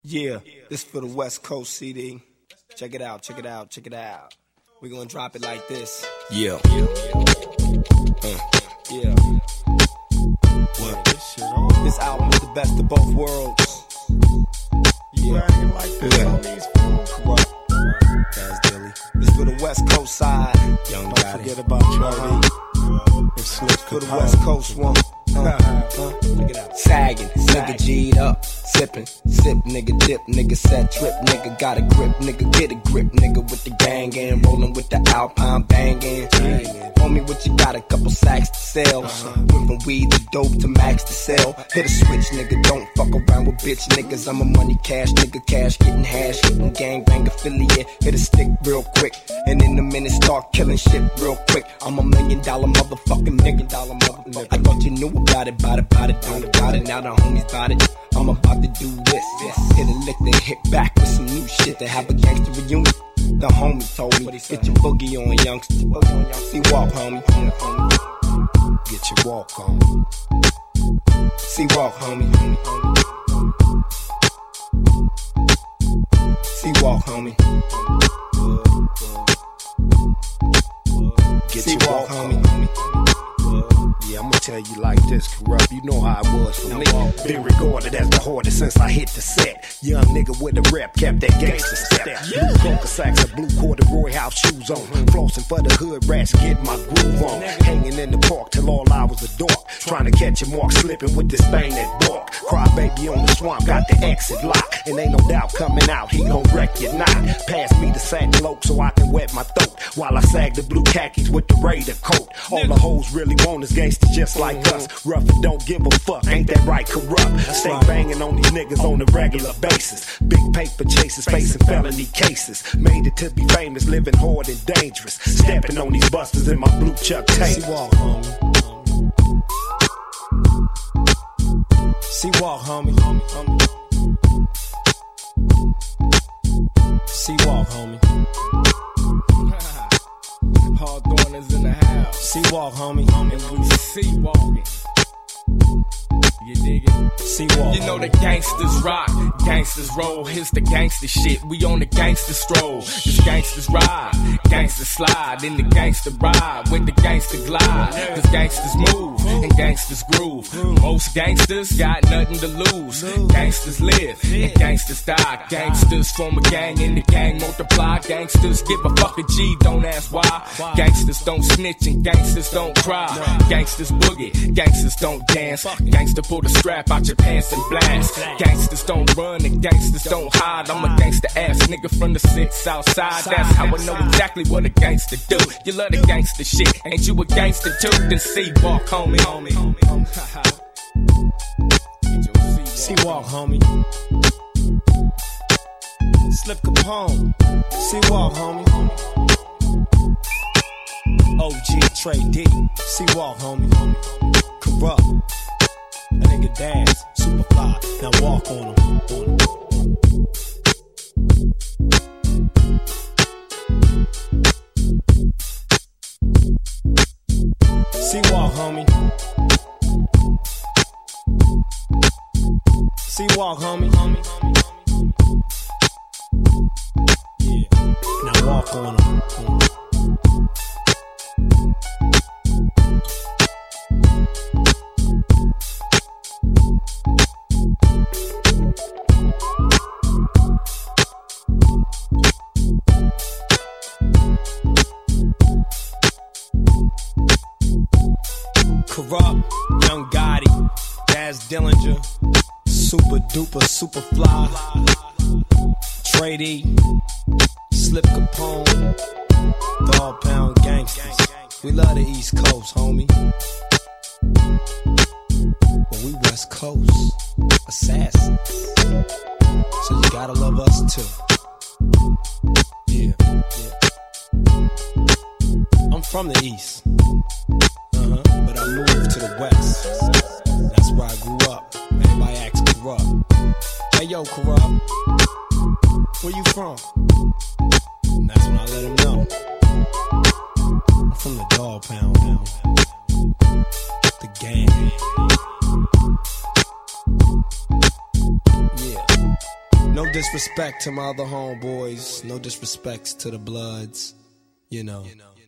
Yeah, this for the West Coast CD. Check it out, check it out, check it out. We gonna drop it like this. Yeah. Yeah. What? This album is the best of both worlds. Yeah. Like this on these Corrupt. That's Dilly. This for the West Coast side. Young Don't Gotti. Forget about Charlie. For the West Coast one. Check it out. Sagging, nigga G'd up, sippin', sip, nigga dip, nigga set trip, nigga got a grip, nigga get a grip, nigga with the gang and rollin' with the Alpine bangin'. Homie, what you got? A couple sacks to sell. Went from weed to dope to max to sell. Hit a switch, nigga, don't fuck around with bitch niggas. I'm a money cash nigga, cash getting hash, hitting gang bang affiliate. Hit a stick real quick, and in a minute start killing shit real quick. I'm $1 million motherfucking nigga. I thought you knew about it, don't got it. Now the homies bout it. I'm about to do this. Hit a lick, then hit back with some new shit to have a gangster reunion. The homie told me, get your boogie on, youngster. See walk, homie. Get your walk on. See walk, homie. See walk, homie. Get your walk, homie. Yeah, I'ma tell you like this, Corrupt. You know how it was for me. Been regarded as the hardest since I hit the set. Young nigga with a rep, kept that gangster step. Blue coca sacks and blue corduroy house shoes on. Flossing for the hood rats, get my groove on. Hanging in the park till all hours of dark. Trying to catch a mark, slipping with this thing that bark. Cry baby on the swamp, got the exit lock. And ain't no doubt coming out, he gon' wreck your knot. Pass me the sack cloak so I can wet my throat. While I sag the blue khakis with the Raider coat. All the hoes really want is gangsters just like us. Rough and don't give a fuck, ain't that right, Corrupt? Stay banging on these niggas on a regular basis. Big paper chasers facing felony cases. Made it to be famous, living hard and dangerous. Stepping on these busters in my blue Chuck Taylor. See walk, homie. See walk, homie. See walk, homie. Hawthorne is in the house. See walk, homie. And we see walking. You dig it? See walk. You know the gangsters rock, gangsters roll. Here's the gangster shit. We on the gangster stroll. This gangsters ride, gangsters slide, in the gangster ride, with the gangster glide. Cause gangsters move and gangsters groove. Most gangsters got nothing to lose. Gangsters live and gangsters die. Gangsters form a gang and the gang multiply. Gangsters give a fuck a G, don't ask why. Gangsters don't snitch and gangsters don't cry. Gangsters boogie, gangsters don't dance. Gangster pull the strap out your pants and blast. Gangsters don't run and gangsters don't hide. I'm a gangster ass nigga from the 6 outside. That's how I know exactly what a gangster do. You love the gangster shit, ain't you a gangster too? Then see walk, homie. See walk, homie. Slip Capone. See walk, homie. OG Trey D. See walk, homie. Corrupt. That nigga dance, super fly. Now walk on him. See walk, homie. See walk, homie. Yeah. Now walk on him. Corrupt, Young Gotti, Daz Dillinger, Super Duper, Super Fly, Trey D, Slip Capone, Dog Pound Gangsters. We love the East Coast, homie. But we West Coast assassins. So you gotta love us too. Yeah. I'm from the East. But I moved to the West. That's where I grew up. Everybody acts Corrupt. Hey yo, Corrupt, where you from? And that's when I let him know. I'm from the Dog Pound now. The gang. Yeah. No disrespect to my other homeboys, no disrespects to the Bloods, you know.